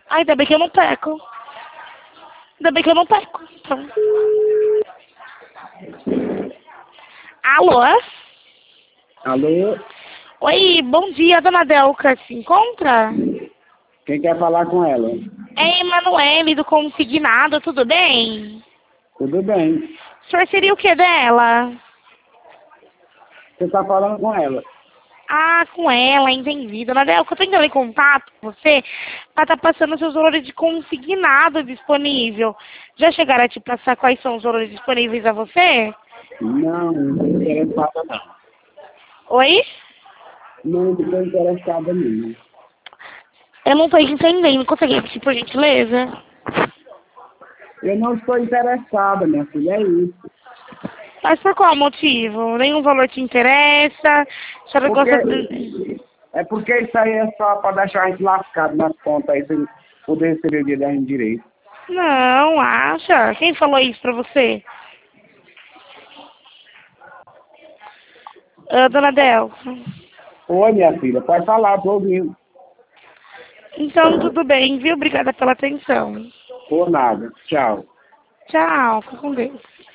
Ai, ainda bem que eu não peco. Ainda bem que eu não peco. Então. Alô? Alô? Oi, bom dia, dona Delca. Se encontra? Quem quer falar com ela? É Emanuele do Consignado, tudo bem? Tudo bem. O senhor seria o que dela? Você está falando com ela? Ah, com ela, entendi. Dona Delca, eu tô entrando em contato com você para estar passando seus valores de consignado disponível. Já chegaram a te passar quais são os valores disponíveis a você? Não estou interessada não. Oi? Não estou interessada não. Eu não tô entendendo. Consegue repetir, por gentileza? Eu não estou interessada, minha filha, é isso. Mas por qual motivo? Nenhum valor te interessa? A senhora gosta de... É porque isso aí é só para deixar a gente lascado nas contas aí, sem poder receber o dinheiro da gente direito. Não, acha? Quem falou isso pra você? Dona Delca. Oi, minha filha, pode falar, estou ouvindo. Então, tudo bem, viu? Obrigada pela atenção. Por nada. Tchau. Tchau, fica com Deus.